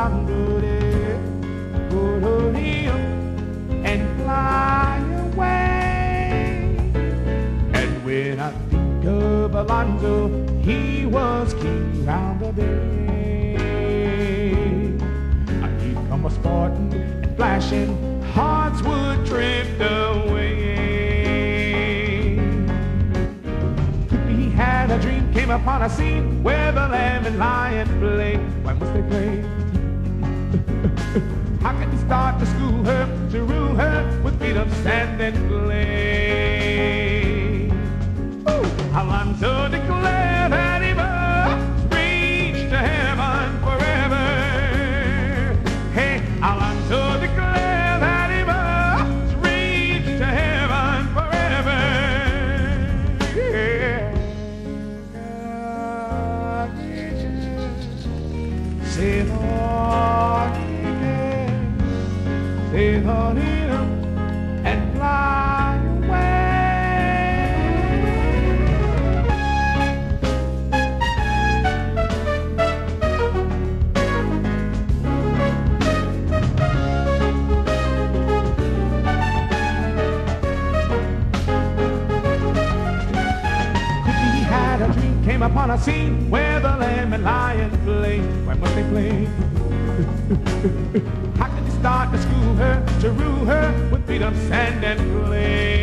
and fly away. And when I think of Alonzo, he was king round the bay. He'd come a sporting and flashing, hearts would drift away. He had a dream, came upon a scene where the lamb and lion play. Why must they play? How could he start to school her, to rule her with feet of sand and clay? Ooh. Alonzo declared that he must reach to heaven forever. Hey, Alonzo declared that he must reach to heaven forever. Yeah. Say, Lord, save on him and fly away. He had a dream, came upon a scene where the lamb and lion play. Why must they play? How can you start to school her, to rule her with feet of sand and clay?